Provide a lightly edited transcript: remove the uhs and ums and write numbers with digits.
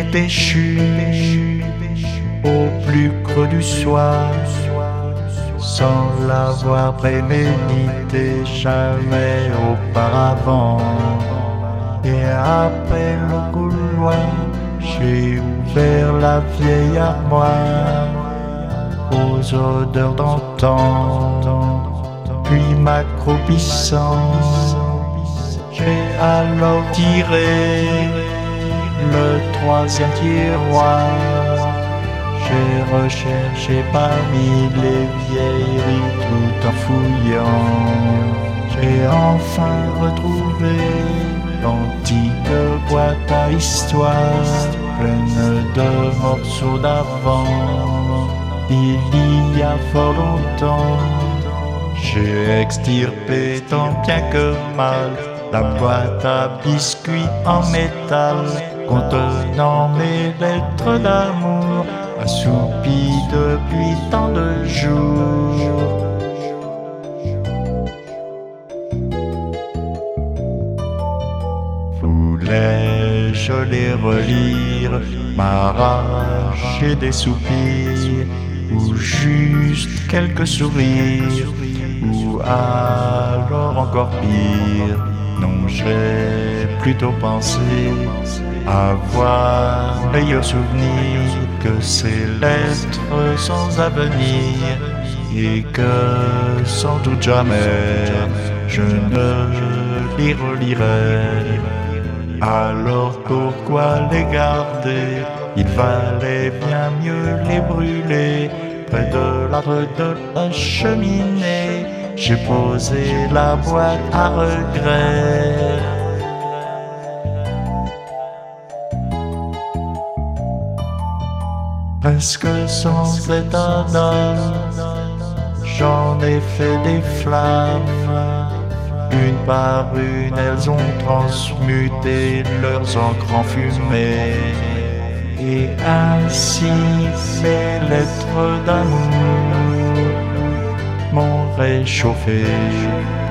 péchu au plus creux du soir, sans l'avoir prémédité jamais auparavant. Et après le couloir, j'ai ouvert la vieille armoire aux odeurs d'antan. Puis m'accroupissant, j'ai alors tiré le troisième tiroir. J'ai recherché parmi les vieilleries tout en fouillant. J'ai enfin retrouvé l'antique boîte à histoire, pleine de morceaux d'avant. Il y a fort longtemps, j'ai extirpé tant bien que mal la boîte à biscuits en métal contenant mes lettres d'amour assoupies depuis tant de jours. Voulais-je les relire, m'arracher des soupirs, ou juste quelques sourires, ou alors encore pire, non, j'ai plutôt pensé avoir meilleur souvenir que ces lettres sans avenir, et que sans doute jamais je ne les relirai. Alors pourquoi les garder? Il valait bien mieux les brûler près de l'arbre de la cheminée. J'ai posé la boîte à regret. Presque sans état d'âme, j'en ai fait des flammes. Une par une, elles ont transmuté leurs encres en fumée. Et ainsi, ces lettres d'amour m'ont réchauffé.